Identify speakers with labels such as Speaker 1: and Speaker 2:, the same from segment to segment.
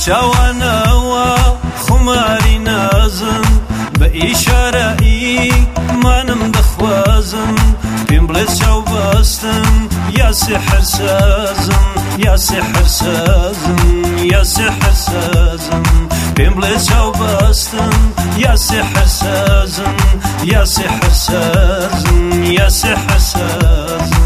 Speaker 1: چاوانەوە خماری نازم بە ئیشارەی مانم دەخوازم پێم بڵێ چاو بەستم یا سحر سازم یا سحر سازم یا سحر سازم پێم بڵێ چاو بەستم یا سحر سازم یا سحر سازم یا سحر سازم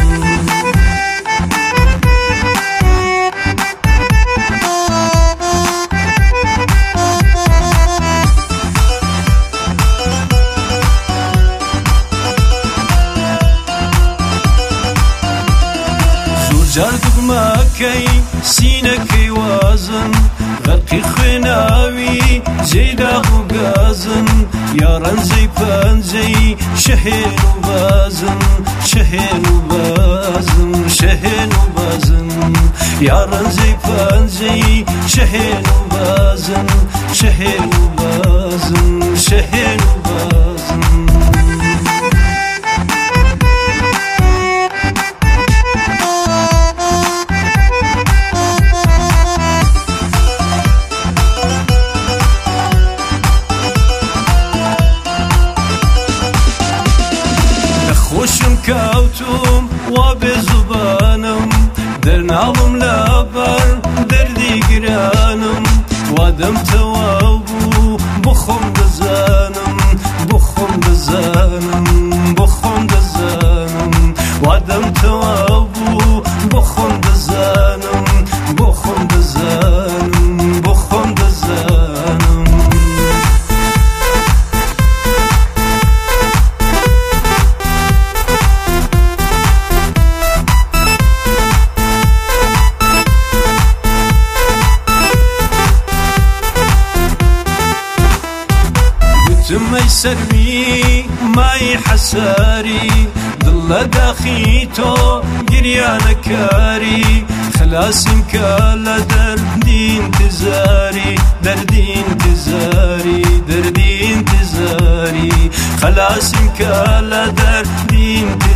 Speaker 1: جار دوگمەکەی سینەکەی وازن غەرقی خوێناوی جێداغ و گازن یا ڕەنجەی پەنجەی شەهێن و بازن شەهێن و بازن شەهێن و بازن یا ڕەنجەی پەنجەی شەهێن و بازن شەهێن و بازن شەهێن و بازن خوشم کەوتوم وا بێزوبانم دەرناڵم لەبەر دەردی گرانم وا دەم تەواو بوو بخۆم دەزانم بخۆم دەزانم بخۆم دەزانم وا دەم تەواو بوو بخۆم دەزانم بخۆم دەزانم بخۆم دەزانم تمەی سەرمی مای حەساری دڵ لە داخی تۆ گریانەکاری خلاسم کە لە دەردی انتزاری دەردی انتزاری دەردی انتزاری خلاسم کە لە دەردی